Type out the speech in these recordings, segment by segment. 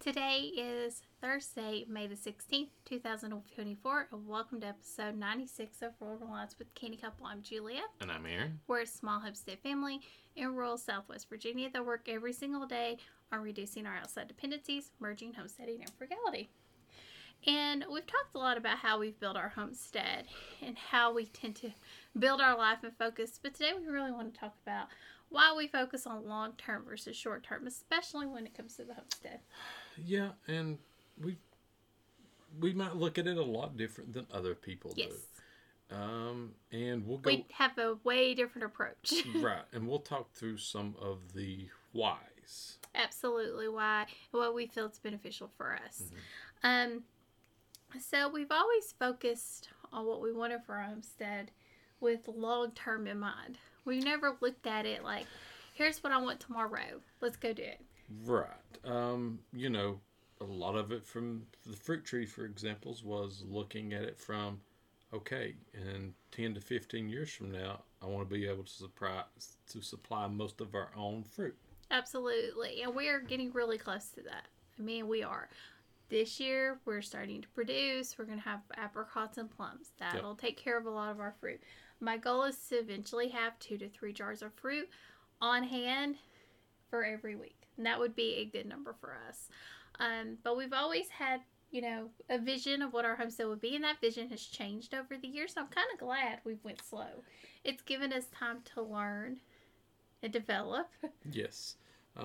Today is Thursday, May the 16th, 2024, and welcome to episode 96 of Rural Reliance with Candy Couple. I'm Julia. And I'm Aaron. We're a small homestead family in rural Southwest Virginia that work every single day on reducing our outside dependencies, merging homesteading and frugality. And we've talked a lot about how we've built our homestead and how we tend to build our life and focus, but today we really want to talk about why we focus on long-term versus short-term, especially when it comes to the homestead. Yeah, and we might look at it a lot different than other people do. And we'll go. We have a way different approach. Right, and we'll talk through some of the whys. Absolutely, why what we feel is beneficial for us. So we've always focused on what we wanted for our homestead with long-term in mind. We've never looked at it like, here's what I want tomorrow. Let's go do it. Right. A lot of it from the fruit tree, for examples, was looking at it from, okay, in 10 to 15 years from now, I want to be able to supply most of our own fruit. Absolutely. And we're getting really close to that. I mean, we are. This year, we're starting to produce. We're going to have apricots and plums. That'll take care of a lot of our fruit. My goal is to eventually have 2 to 3 jars of fruit on hand for every week. And that would be a good number for us. But we've always had, a vision of what our homestead would be. And that vision has changed over the years. So I'm kind of glad we went slow. It's given us time to learn and develop. Yes.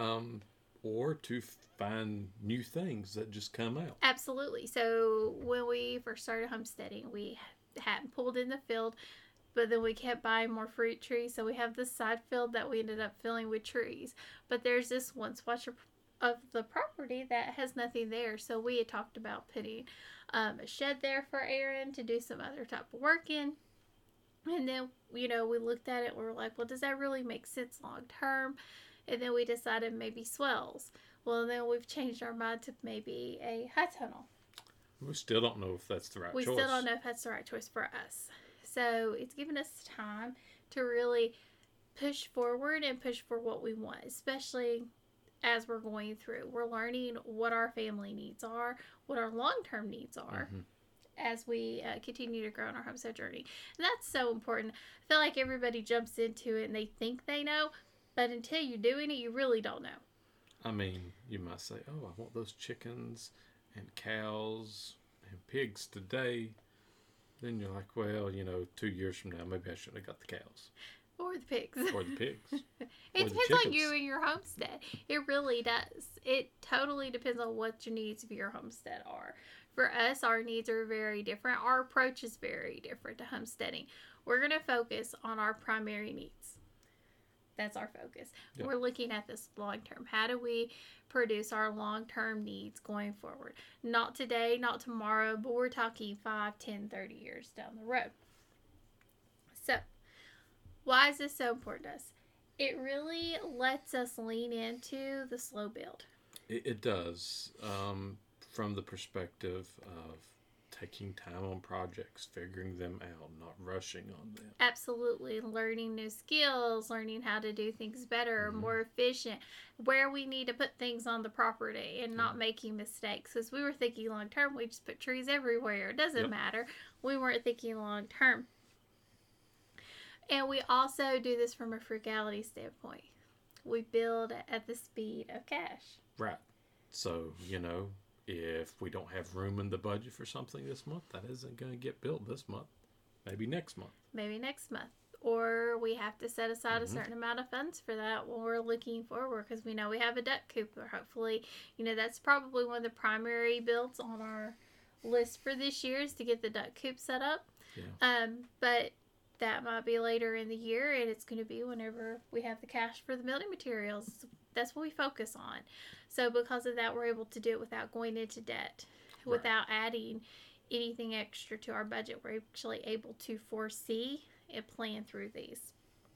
Or to find new things that just come out. Absolutely. So when we first started homesteading, we hadn't pulled in the field. But then we kept buying more fruit trees. So we have this side field that we ended up filling with trees. But there's this one swatch of the property that has nothing there. So we had talked about putting a shed there for Aaron to do some other type of work in. And then, we looked at it and we were like, well, does that really make sense long term? And then we decided maybe swells. Well, then we've changed our mind to maybe a high tunnel. We still don't know if that's the right choice. We still don't know if that's the right choice for us. So it's given us time to really push forward and push for what we want, especially as we're going through. We're learning what our family needs are, what our long-term needs are as we continue to grow on our homestead journey. And that's so important. I feel like everybody jumps into it and they think they know, but until you're doing it, you really don't know. I mean, you might say, oh, I want those chickens and cows and pigs today. Then you're like, well, 2 years from now, maybe I shouldn't have got the cows. Or the pigs. Or the pigs. It depends on you and your homestead. It really does. It totally depends on what your needs of your homestead are. For us, our needs are very different. Our approach is very different to homesteading. We're going to focus on our primary needs. That's our focus. Yep. We're looking at this long term. How do we produce our long-term needs going forward? Not today, not tomorrow, but we're talking 5, 10, 30 years down the road. So, why is this so important to us? It really lets us lean into the slow build. It does. From the perspective of taking time on projects, figuring them out, not rushing on them. Absolutely. Learning new skills, learning how to do things better, more efficient, where we need to put things on the property and not making mistakes. Because we were thinking long term, we just put trees everywhere. It doesn't matter. We weren't thinking long term. And we also do this from a frugality standpoint. We build at the speed of cash. Right. So, if we don't have room in the budget for something this month, that isn't going to get built this month. Maybe next month. Or we have to set aside a certain amount of funds for that when we're looking forward because we know we have a duck coop. Or hopefully, that's probably one of the primary builds on our list for this year is to get the duck coop set up. Yeah. But that might be later in the year and it's going to be whenever we have the cash for the building materials. That's what we focus on. So because of that, we're able to do it without going into debt, without adding anything extra to our budget. We're actually able to foresee and plan through these.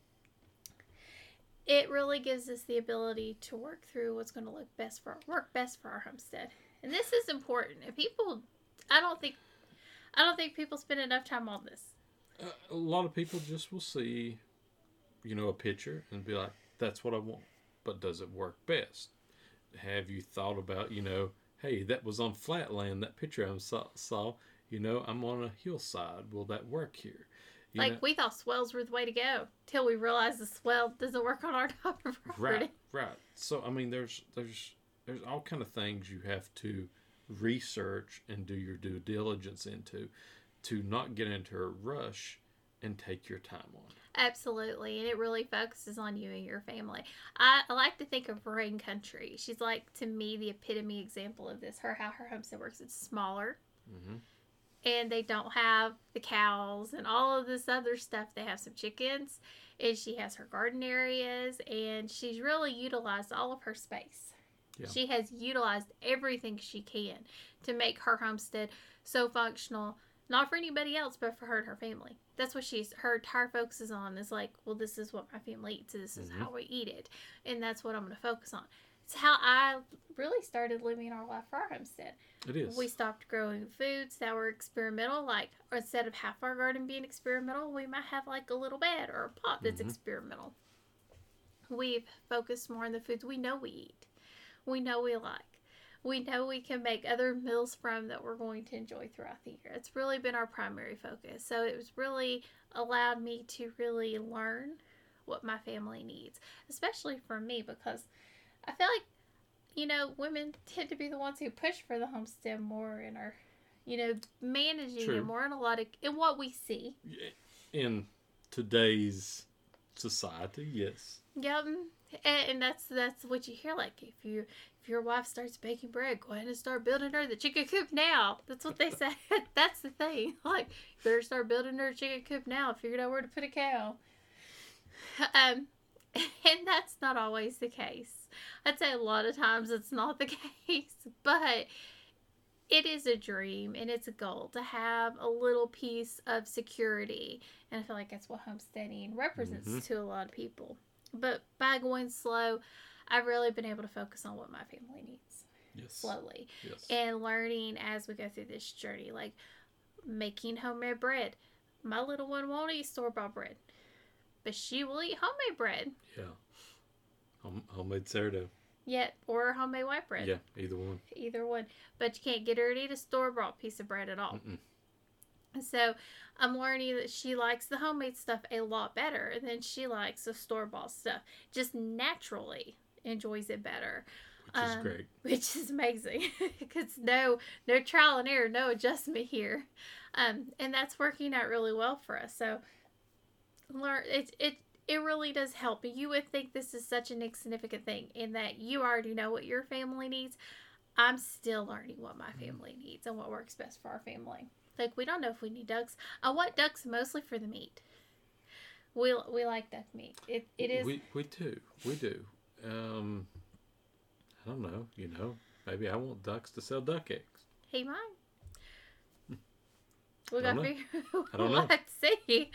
It really gives us the ability to work through what's going to work best for our homestead. And this is important. And I don't think people spend enough time on this. A lot of people just will see, a picture and be like, that's what I want. But does it work best? Have you thought about, hey, that was on flatland. That picture I saw, I'm on a hillside. Will that work here? Like, we thought swells were the way to go till we realized the swell doesn't work on our type of property. Right. So, I mean, there's all kind of things you have to research and do your due diligence into to not get into a rush and take your time on. Absolutely, and it really focuses on you and your family. I like to think of Rain Country. She's like, to me, the epitome example of this. How her homestead works. It's smaller, and they don't have the cows and all of this other stuff. They have some chickens, and she has her garden areas, and she's really utilized all of her space. Yeah. She has utilized everything she can to make her homestead so functional, not for anybody else, but for her and her family. That's what her entire focus is on, is like, well, this is what my family eats, so this is how we eat it, and that's what I'm going to focus on. It's how I really started living our life for our homestead. It is. We stopped growing foods that were experimental, like, instead of half our garden being experimental, we might have like a little bed or a pot that's experimental. We've focused more on the foods we know we eat. We know we like. We know we can make other meals from that we're going to enjoy throughout the year. It's really been our primary focus. So it was really allowed me to really learn what my family needs, especially for me, because I feel like, women tend to be the ones who push for the homestead more and are, managing it more in what we see. In today's society, yes. Yep. And that's what you hear. Like, if your wife starts baking bread, go ahead and start building her the chicken coop now. That's what they say. That's the thing. Like, you better start building her a chicken coop now. Figured out where to put a cow. And that's not always the case. I'd say a lot of times it's not the case, but it is a dream and it's a goal to have a little piece of security. And I feel like that's what homesteading represents to a lot of people. But by going slow, I've really been able to focus on what my family needs. Yes. Slowly. Yes. And learning as we go through this journey, like making homemade bread. My little one won't eat store-bought bread, but she will eat homemade bread. Yeah. Homemade sourdough. Yeah, or homemade white bread. Yeah, either one. Either one. But you can't get her to eat a store-bought piece of bread at all. So I'm learning that she likes the homemade stuff a lot better than she likes the store-bought stuff. Just naturally enjoys it better. Which is great. Which is amazing. Because no trial and error, no adjustment here. And that's working out really well for us. So it really does help. You would think this is such an insignificant thing in that you already know what your family needs. I'm still learning what my family needs and what works best for our family. Like, we don't know if we need ducks. I want ducks mostly for the meat. We like duck meat. It is. We do. I don't know. Maybe I want ducks to sell duck eggs. He might. We got to figure. I don't know. Let's see.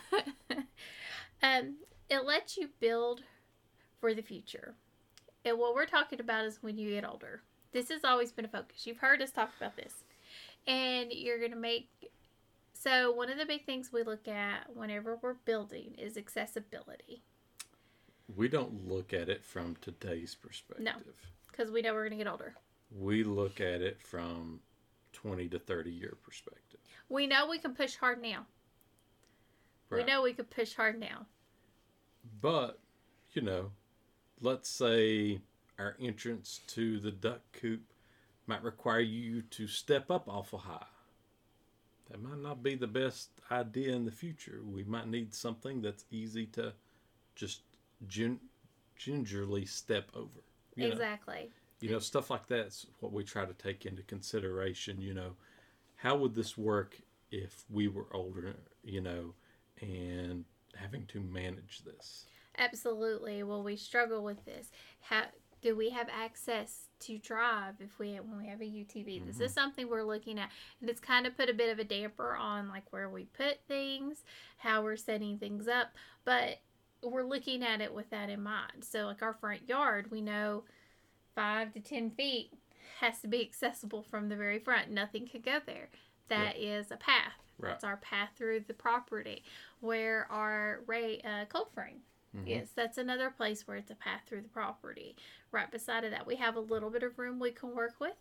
It lets you build for the future. And what we're talking about is when you get older. This has always been a focus. You've heard us talk about this. And you're going to make... So one of the big things we look at whenever we're building is accessibility. We don't look at it from today's perspective. No, because we know we're going to get older. We look at it from 20 to 30 year perspective. We know we can push hard now. Right. We know we can push hard now. But, let's say our entrance to the duck coop might require you to step up awful high. That might not be the best idea in the future. We might need something that's easy to just gingerly step over. Exactly. Stuff like that's what we try to take into consideration. How would this work if we were older, and having to manage this? Absolutely. Well, we struggle with this. Do we have access to drive when we have a UTV? This is something we're looking at, and it's kind of put a bit of a damper on like where we put things, how we're setting things up, but we're looking at it with that in mind. So like our front yard, we know 5 to 10 feet has to be accessible from the very front. Nothing could go there. That is a path. Right. That's our path through the property. Where our cold frame is, that's another place where it's a path through the property. Right beside of that, we have a little bit of room we can work with,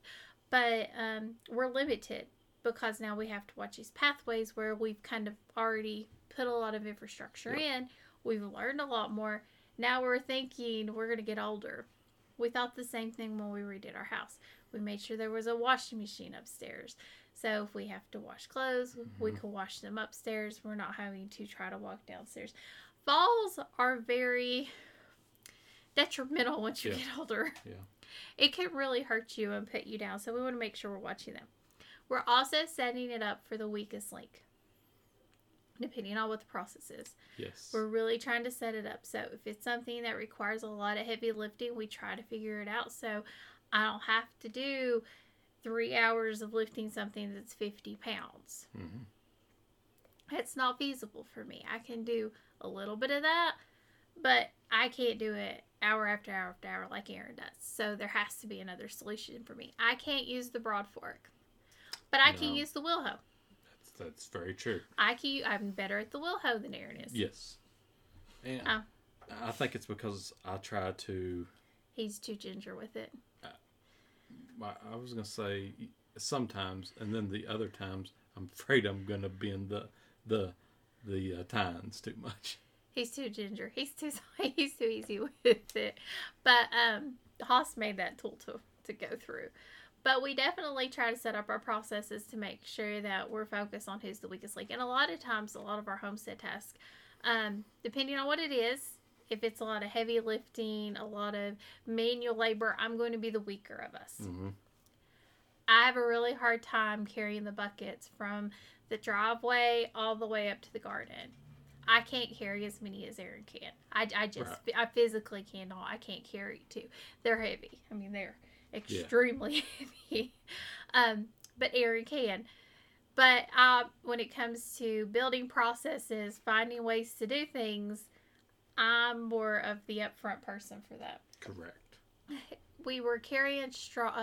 But we're limited because now we have to watch these pathways where we've kind of already put a lot of infrastructure in. We've learned a lot more. Now we're thinking we're going to get older. We thought the same thing when we redid our house. We made sure there was a washing machine upstairs. So if we have to wash clothes, we can wash them upstairs. We're not having to try to walk downstairs. Falls are very detrimental once you get older. Yeah. It can really hurt you and put you down. So we want to make sure we're watching them. We're also setting it up for the weakest link, depending on what the process is. Yes. We're really trying to set it up. So if it's something that requires a lot of heavy lifting, we try to figure it out. So I don't have to do 3 hours of lifting something that's 50 pounds. It's not feasible for me. I can do a little bit of that, but I can't do it hour after hour after hour like Aaron does. So there has to be another solution for me. I can't use the broad fork, but I can use the wheel hoe. That's very true. I'm better at the wheel hoe than Aaron is. Yes. And I think it's because I try to... He's too ginger with it. I was going to say sometimes, and then the other times, I'm afraid I'm going to bend the tines too much. He's too ginger. He's too easy with it. But Haas made that tool to go through. But we definitely try to set up our processes to make sure that we're focused on who's the weakest link. And a lot of times, a lot of our homestead tasks, depending on what it is, if it's a lot of heavy lifting, a lot of manual labor, I'm going to be the weaker of us. I have a really hard time carrying the buckets from the driveway all the way up to the garden. I can't carry as many as Aaron can. I physically cannot. I can't carry two. They're heavy. I mean, they're extremely heavy. But Aaron can. But when it comes to building processes, finding ways to do things, I'm more of the upfront person for that. Correct. We were carrying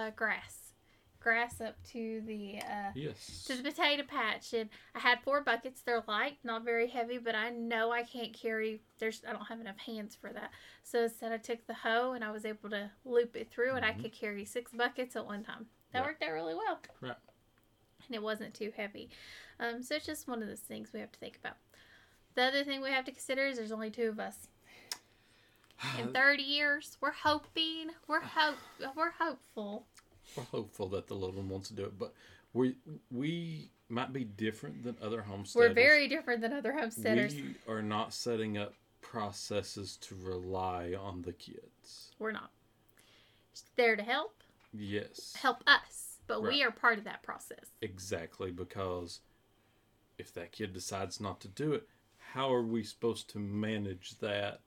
grass up to the potato patch, and I had 4 buckets. They're light, not very heavy, but I know I can't carry. I don't have enough hands for that. So instead, I took the hoe and I was able to loop it through, and I could carry 6 buckets at one time. That worked out really well. Right. And it wasn't too heavy. So it's just one of those things we have to think about. The other thing we have to consider is there's only 2 of us. In 30 years, we're hoping, we're hopeful. We're hopeful that the little one wants to do it, but we might be different than other homesteaders. We're very different than other homesteaders. We are not setting up processes to rely on the kids. We're not. Just there to help. Yes. Help us, but we are part of that process. Exactly, because if that kid decides not to do it, how are we supposed to manage that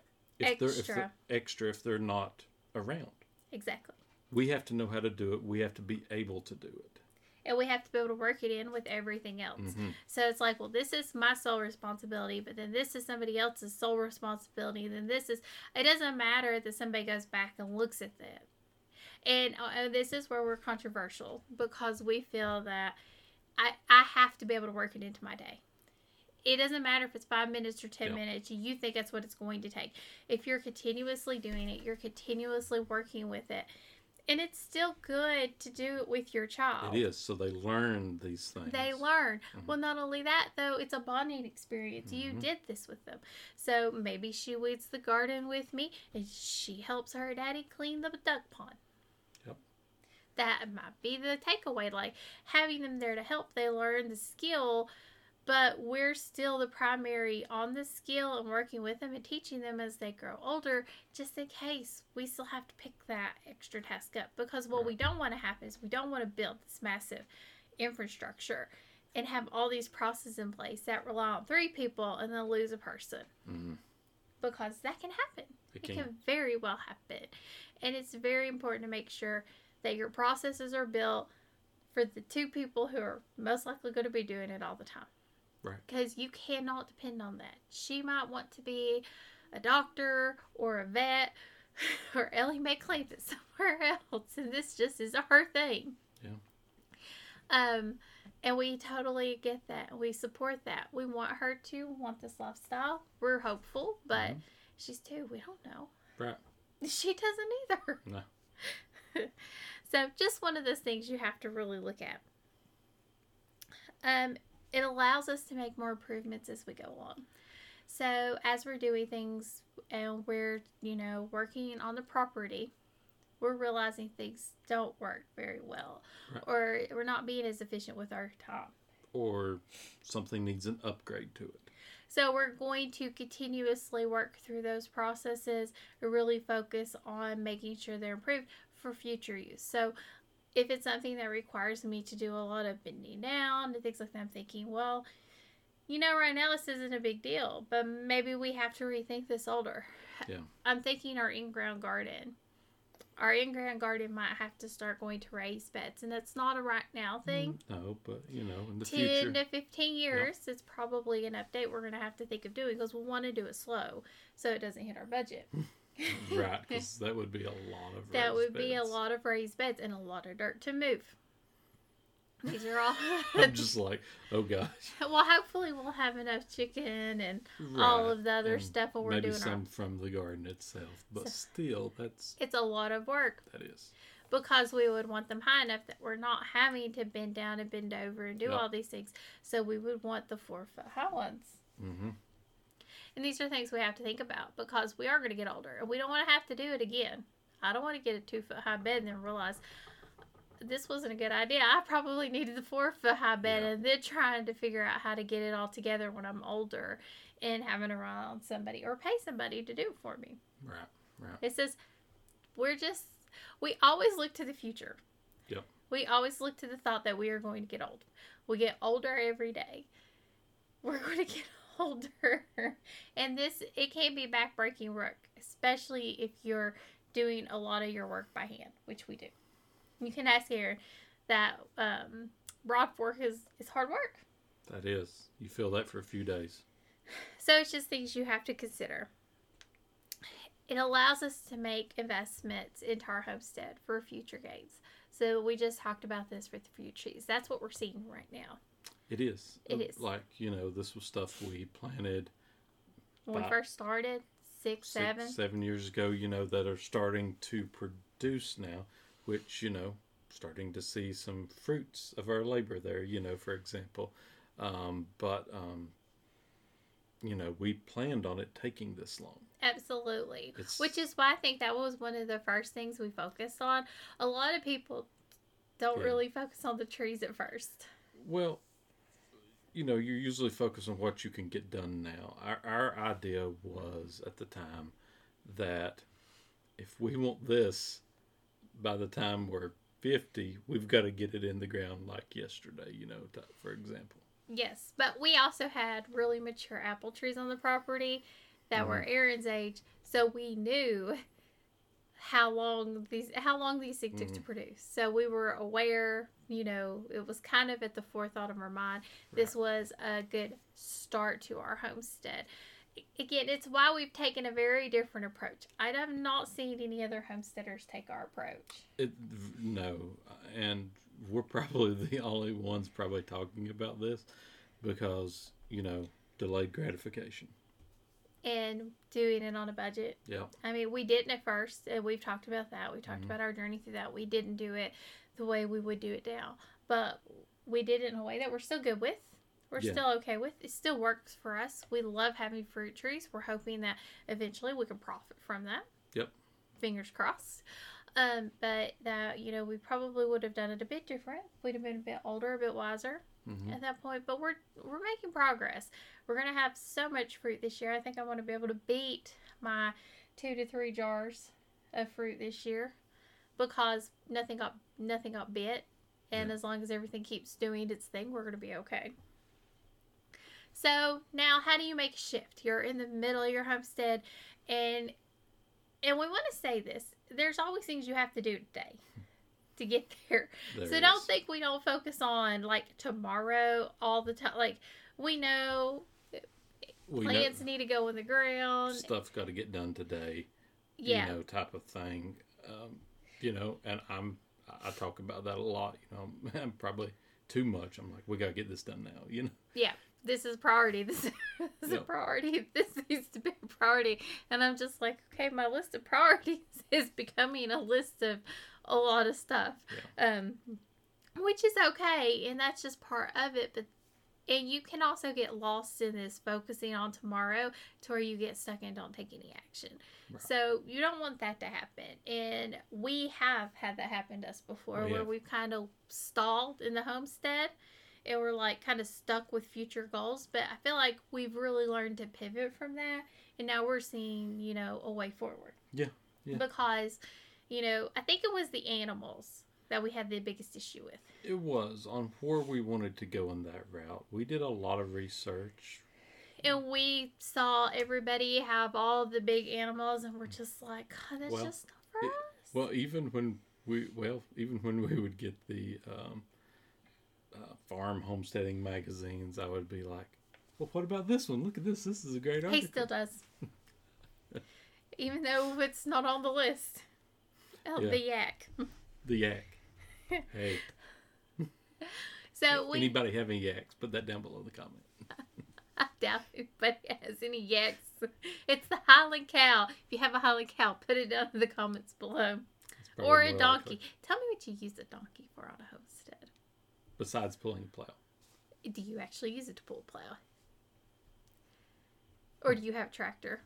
if they're not around? Exactly. We have to know how to do it. We have to be able to do it. And we have to be able to work it in with everything else. So it's like, well, this is my sole responsibility, but then this is somebody else's sole responsibility. Then it doesn't matter that somebody goes back and looks at that. And this is where we're controversial, because we feel that I have to be able to work it into my day. It doesn't matter if it's 5 minutes or 10 minutes. You think that's what it's going to take. If you're continuously doing it, you're continuously working with it. And it's still good to do it with your child. It is. So they learn these things. They learn. Well, not only that, though, it's a bonding experience. You did this with them. So maybe she weeds the garden with me, and she helps her daddy clean the duck pond. Yep. That might be the takeaway. Like, having them there to help, they learn the skill, but we're still the primary on the skill and working with them and teaching them as they grow older, just in case we still have to pick that extra task up. Because what we don't want to happen is we don't want to build this massive infrastructure and have all these processes in place that rely on 3 people and then lose a person. Because that can happen. It can very well happen. And it's very important to make sure that your processes are built for the 2 people who are most likely going to be doing it all the time. Right. Because you cannot depend on that. She might want to be a doctor or a vet, or Ellie may claim it somewhere else, and this just is her thing. Yeah. And we totally get that. We support that. We want her to want this lifestyle. We're hopeful, but she's 2. We don't know. Right. She doesn't either. No. So just one of those things you have to really look at. It allows us to make more improvements as we go along. So as we're doing things and we're, working on the property, we're realizing things don't work very well, right, or we're not being as efficient with our time, or something needs an upgrade to it. So we're going to continuously work through those processes and really focus on making sure they're improved for future use. So if it's something that requires me to do a lot of bending down and things like that, I'm thinking, well, right now this isn't a big deal, but maybe we have to rethink this older. Yeah. I'm thinking our in-ground garden. Our in-ground garden might have to start going to raised beds, and that's not a right now thing. No, but, in the 10 future. 10 to 15 years, it's probably an update we're going to have to think of doing because we want to do it slow so it doesn't hit our budget. Right, because that would be a lot of raised That would beds. be a lot of raised beds and a lot of dirt to move. These are all... I'm just like, oh gosh. Well, hopefully we'll have enough chicken and all of the other stuff while we're doing maybe some from the garden itself, but still, it's a lot of work. That is. Because we would want them high enough that we're not having to bend down and bend over and do all these things. So we would want the 4-foot high ones. Mm-hmm. And these are things we have to think about because we are going to get older and we don't want to have to do it again. I don't want to get a 2-foot high bed and then realize this wasn't a good idea. I probably needed the 4-foot high bed and then trying to figure out how to get it all together when I'm older and having to rely on somebody or pay somebody to do it for me. Right. It says we always look to the future. Yep. We always look to the thought that we are going to get old. We get older every day. We're going to get older. And it can be backbreaking work, especially if you're doing a lot of your work by hand, which we do. You can ask Aaron that rod work is hard work. That is. You feel that for a few days. So it's just things you have to consider. It allows us to make investments into our homestead for future gains. So we just talked about this with the fruit trees. That's what we're seeing right now. It is. It is. Like, this was stuff we planted when we first started, 7 years ago, that are starting to produce now, which, starting to see some fruits of our labor there, for example. We planned on it taking this long. Absolutely. Which is why I think that was one of the first things we focused on. A lot of people don't really focus on the trees at first. Well, you're usually focused on what you can get done now. Our idea was at the time that if we want this by the time we're 50, we've got to get it in the ground like yesterday, for example. Yes, but we also had really mature apple trees on the property that were Aaron's age, so we knew how long these things took to produce. So we were aware, it was kind of at the forethought of our mind. This was a good start to our homestead. Again, it's why we've taken a very different approach. I have not seen any other homesteaders take our approach. No, and we're probably the only ones probably talking about this because, delayed gratification. And doing it on a budget. Yeah. I mean, we didn't at first, and we've talked about that. We talked about our journey through that. We didn't do it the way we would do it now. But we did it in a way that we're still good with. We're still okay with. It still works for us. We love having fruit trees. We're hoping that eventually we can profit from that. Yep. Fingers crossed. But that, we probably would have done it a bit different. We'd have been a bit older, a bit wiser at that point. But we're making progress. We're going to have so much fruit this year. I think I want to be able to beat my 2 to 3 jars of fruit this year because nothing got bit. And as long as everything keeps doing its thing, we're going to be okay. So now, how do you make a shift? You're in the middle of your homestead, and we want to say this. There's always things you have to do today to get there. Don't think we don't focus on, tomorrow all the time. We know plants need to go in the ground. Stuff's got to get done today. Yeah. Type of thing. And I talk about that a lot. I'm probably too much. I'm like, we got to get this done now, Yeah. this is priority. This is a priority. This needs to be a priority. And I'm just like, okay, my list of priorities is becoming a list of a lot of stuff. Yeah. Which is okay, and that's just part of it. And you can also get lost in this focusing on tomorrow to where you get stuck and don't take any action. Right. So you don't want that to happen. And we have had that happen to us before, where we've kind of stalled in the homestead and we're like kind of stuck with future goals. But I feel like we've really learned to pivot from that. And now we're seeing, a way forward. Yeah. Because, I think it was the animals that we had the biggest issue with. It was on where we wanted to go in that route. We did a lot of research. And we saw everybody have all the big animals, and we're just like, God, that's just not for us. Well, even when we would get the farm homesteading magazines, I would be like, well, what about this one? Look at this. This is a great article. He still does. Even though it's not on the list. Oh, the yak. The yak. Hey. So anybody have any yaks? Put that down below the comment. I doubt anybody has any yaks. It's the Highland cow. If you have a Highland cow, put it down in the comments below. Or a donkey. Likely. Tell me what you use a donkey for on a homestead. Besides pulling a plow. Do you actually use it to pull a plow? Or do you have a tractor?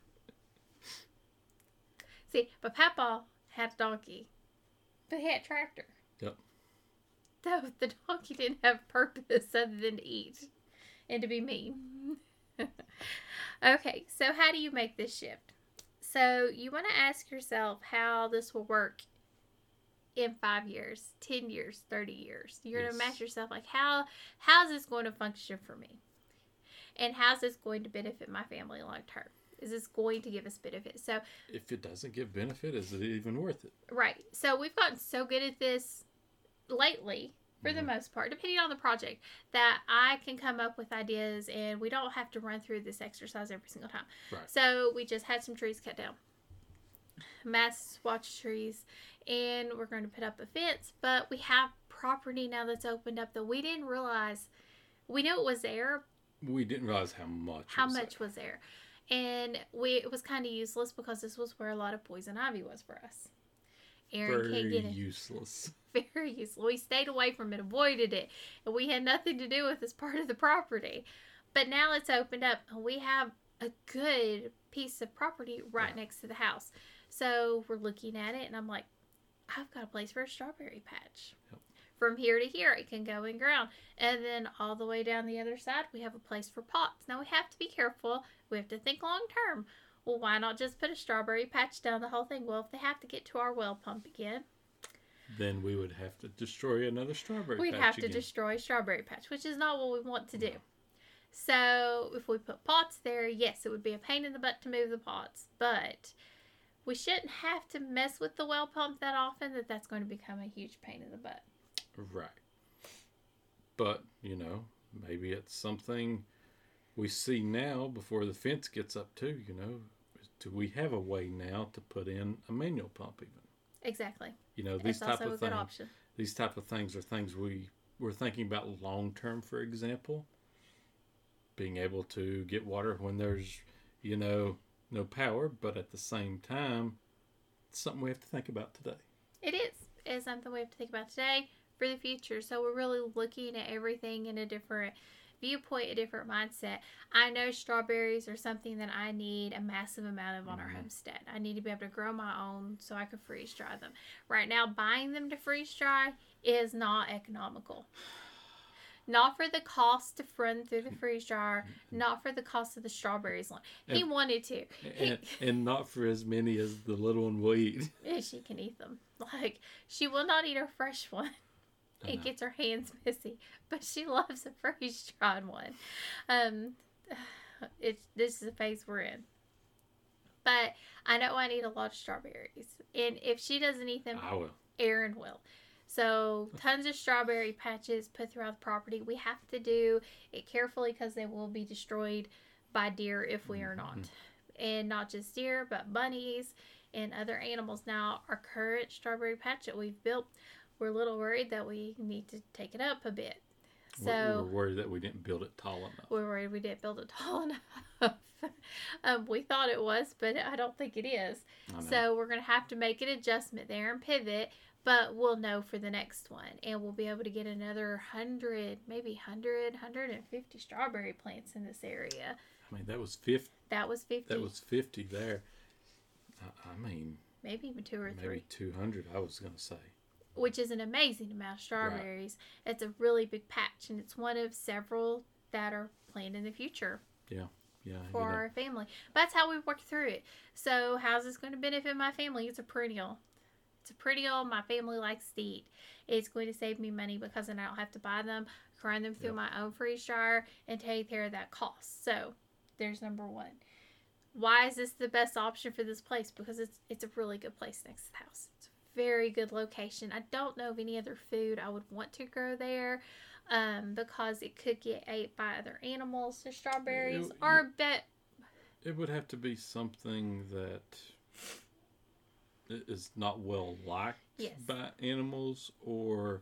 See, but Papa had a donkey. But he had a tractor. Yep. So the donkey didn't have a purpose other than to eat and to be mean. Okay, so how do you make this shift? So you want to ask yourself how this will work in 5 years, 10 years, 30 years. You're going to ask yourself, like, how's this going to function for me? And how's this going to benefit my family long term? Is this going to give us benefit? So if it doesn't give benefit, is it even worth it? Right. So we've gotten so good at this lately, for the most part, depending on the project, that I can come up with ideas and we don't have to run through this exercise every single time. Right. So we just had some trees cut down. Mass swatch trees. And we're going to put up a fence. But we have property now that's opened up that we didn't realize. We knew it was there. We didn't realize how much was there. And it was kind of useless because this was where a lot of poison ivy was for us. Aaron can't get it. Useless. Very useless. We stayed away from it, avoided it, and we had nothing to do with this part of the property. But now it's opened up, and we have a good piece of property right next to the house. So we're looking at it, and I'm like, I've got a place for a strawberry patch. Yep. From here to here, it can go in ground. And then all the way down the other side, we have a place for pots. Now, we have to be careful. We have to think long term. Well, why not just put a strawberry patch down the whole thing? Well, if they have to get to our well pump again, then we would have to destroy another strawberry patch. We'd have to destroy a strawberry patch, which is not what we want to do. So, if we put pots there, yes, it would be a pain in the butt to move the pots. But we shouldn't have to mess with the well pump that often that's going to become a huge pain in the butt. Right. But, maybe it's something we see now before the fence gets up too, do we have a way now to put in a manual pump even? Exactly. These type of things. These type of things are things we're thinking about long term, for example. Being able to get water when there's, no power, but at the same time, it's something we have to think about today. It is. It's something we have to think about today for the future. So we're really looking at everything in a different viewpoint, a different mindset. I know strawberries are something that I need a massive amount of on our homestead. I need to be able to grow my own so I can freeze dry them. Right now, buying them to freeze dry is not economical. Not for the cost to run through the freeze dryer, not for the cost of the strawberries. He wanted to. And not for as many as the little one will eat. She can eat them. She will not eat a fresh one. It gets her hands messy, but she loves a freeze-dried one. This is the phase we're in. But I know I need a lot of strawberries. And if she doesn't eat them, I will. Aaron will. So tons of strawberry patches put throughout the property. We have to do it carefully because they will be destroyed by deer if we are not. And not just deer, but bunnies and other animals. Now, our current strawberry patch that we've built, we're a little worried that we need to take it up a bit. So we're worried that we didn't build it tall enough. We're worried we didn't build it tall enough. We thought it was, but I don't think it is. So we're going to have to make an adjustment there and pivot, but we'll know for the next one. And we'll be able to get another 100, maybe 100, 150 strawberry plants in this area. I mean, that was 50. That was 50. That was 50 there. I mean, maybe even 2 or 3. Maybe 200, I was going to say. Which is an amazing amount of strawberries. Right. It's a really big patch, and it's one of several that are planned in the future. Yeah. For our family. But that's how we work through it. So how's this going to benefit my family? It's a perennial. It's a perennial my family likes to eat. It's going to save me money because then I don't have to buy them, grind them through my own freeze dryer, and take care of that cost. So there's number one. Why is this the best option for this place? Because it's a really good place next to the house. It's a very good location. I don't know of any other food I would want to grow there. Because it could get ate by other animals, the strawberries, it would have to be something that is not well liked by animals, or,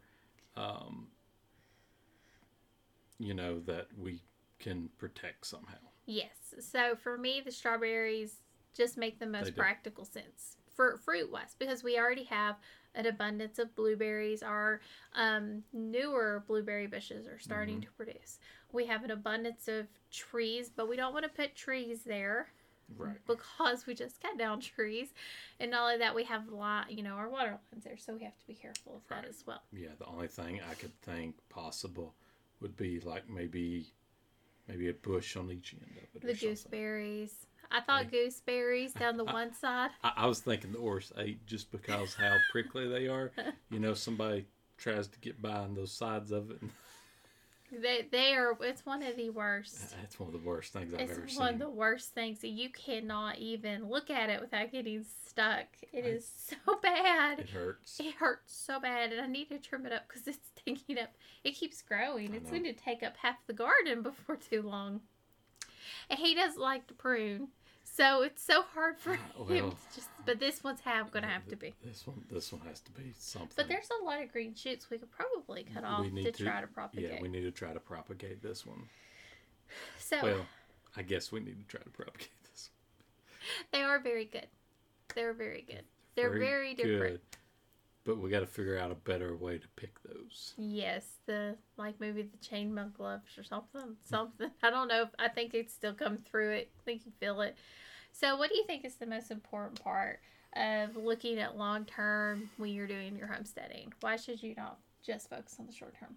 that we can protect somehow. Yes. So for me, the strawberries just make the most practical sense for fruit-wise, because we already have an abundance of blueberries. Our newer blueberry bushes are starting to produce. We have an abundance of trees, but we don't want to put trees there, because we just cut down trees. And not only that, we have our water lines there, so we have to be careful of that as well. Yeah, the only thing I could think possible would be like maybe a bush on each end of it. The gooseberries. I thought gooseberries down the one side. I was thinking the Oris 8 just because how prickly they are. Somebody tries to get by on those sides of it. They are. It's one of the worst. It's one of the worst things I've ever seen. It's one of the worst things. You cannot even look at it without getting stuck. It is so bad. It hurts. It hurts so bad, and I need to trim it up because it's taking up. It keeps growing. It's going to take up half the garden before too long. And he doesn't like to prune. So it's so hard for him to just. But this one's going to have to be. This one has to be something. But there's a lot of green shoots we could probably cut off to try to propagate. Yeah, we need to try to propagate this one. So. I guess we need to try to propagate this. They are very good. They're very good. They're very different. Good. But we got to figure out a better way to pick those. Yes, maybe the chainmail gloves or something. I don't know. I think it'd still come through it. I think you feel it. So what do you think is the most important part of looking at long term when you're doing your homesteading? Why should you not just focus on the short term?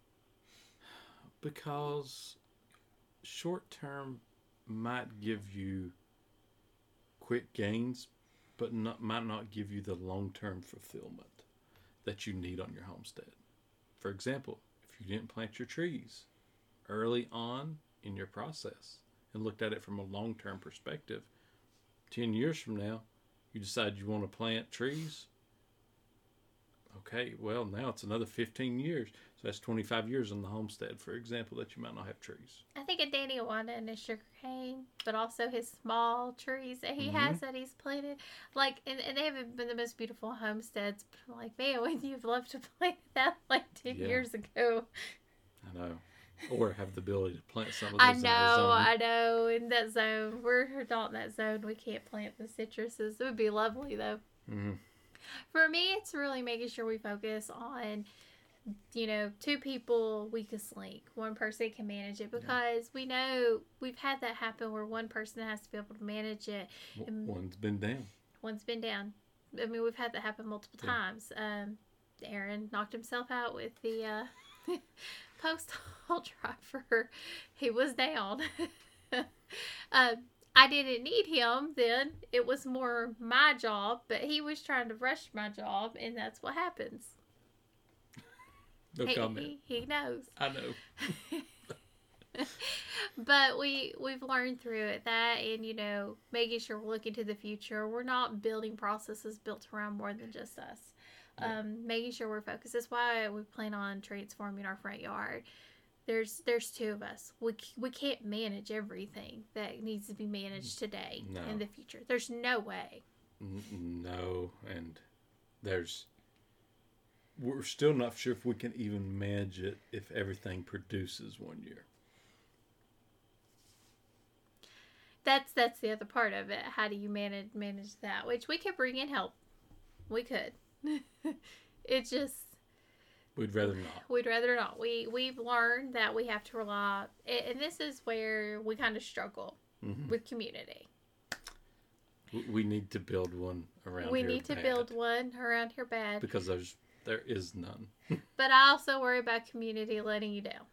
Because short term might give you quick gains, but might not give you the long term fulfillment that you need on your homestead. For example, if you didn't plant your trees early on in your process and looked at it from a long-term perspective, 10 years from now, you decide you want to plant trees. Okay, well, now it's another 15 years. So that's 25 years on the homestead, for example, that you might not have trees. I think of Danny Wanda and his sugar cane, but also his small trees that he has that he's planted. And they haven't been the most beautiful homesteads. But man, when you've loved to plant that 10 years ago. I know. Or have the ability to plant some of those in that zone. I know. In that zone. We're not in that zone. We can't plant the citruses. It would be lovely, though. Mm-hmm. For me, it's really making sure we focus on, 2 people, weakest link. One person can manage it, because we know we've had that happen where one person has to be able to manage it. One's been down. I mean, we've had that happen multiple times. Aaron knocked himself out with the postal driver. He was down. I didn't need him then. It was more my job, but he was trying to rush my job, and that's what happens. No comment. He knows. I know. But we've learned through it that, and making sure we're looking to the future. We're not building processes built around more than just us. Making sure we're focused. That's why we plan on transforming our front yard. There's 2 of us. We can't manage everything that needs to be managed today in the future. There's no way. No, and there's we're still not sure if we can even manage it if everything produces one year. That's the other part of it. How do you manage that? Which we could bring in help. We could. It just... We'd rather not. We'd rather not. We've learned that we have to rely... And this is where we kind of struggle with community. We need to build one around here. We need to build one around here bad. Because there is none. But I also worry about community letting you down.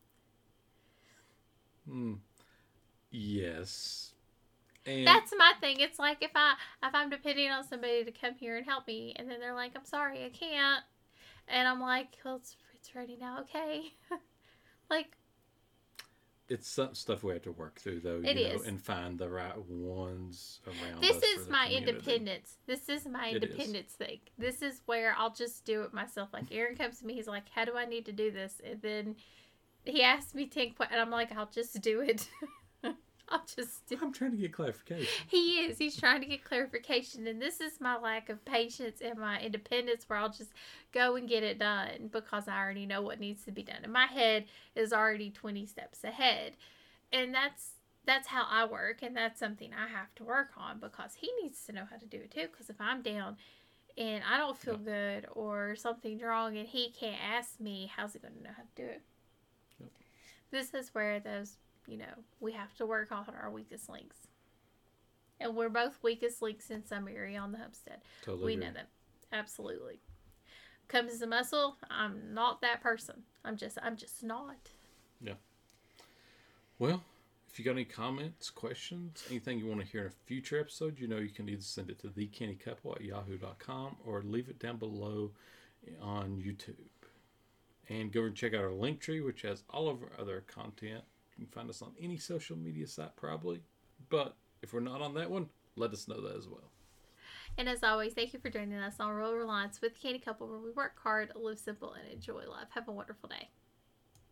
Yes. And that's my thing. It's like if I'm depending on somebody to come here and help me, and then they're like, "I'm sorry, I can't," and I'm like, "Well, it's ready now, okay." Like, it's some stuff we have to work through, though. It is. And find the right ones around. This us is for the my community. independence. This is my independence thing. This is where I'll just do it myself. Like, Aaron comes to me, he's like, "How do I need to do this?" And then he asks me 10 questions, and I'm like, "I'll just do it." I'm trying to get clarification. He is. He's trying to get clarification. And this is my lack of patience and my independence where I'll just go and get it done because I already know what needs to be done. And my head is already 20 steps ahead. And that's how I work. And that's something I have to work on because he needs to know how to do it too. Because if I'm down and I don't feel good or something's wrong and he can't ask me, how's he going to know how to do it? Yep. This is where those... we have to work on our weakest links. And we're both weakest links in some area on the homestead. Totally know that. Absolutely. Comes as a muscle, I'm not that person. I'm just not. Yeah. Well, if you got any comments, questions, anything you want to hear in a future episode, you can either send it to thecandycouple@yahoo.com or leave it down below on YouTube. And go and check out our link tree, which has all of our other content. You can find us on any social media site probably. But if we're not on that one, let us know that as well. And as always, thank you for joining us on Rural Reliance with Candy Couple, where we work hard, live simple, and enjoy life. Have a wonderful day.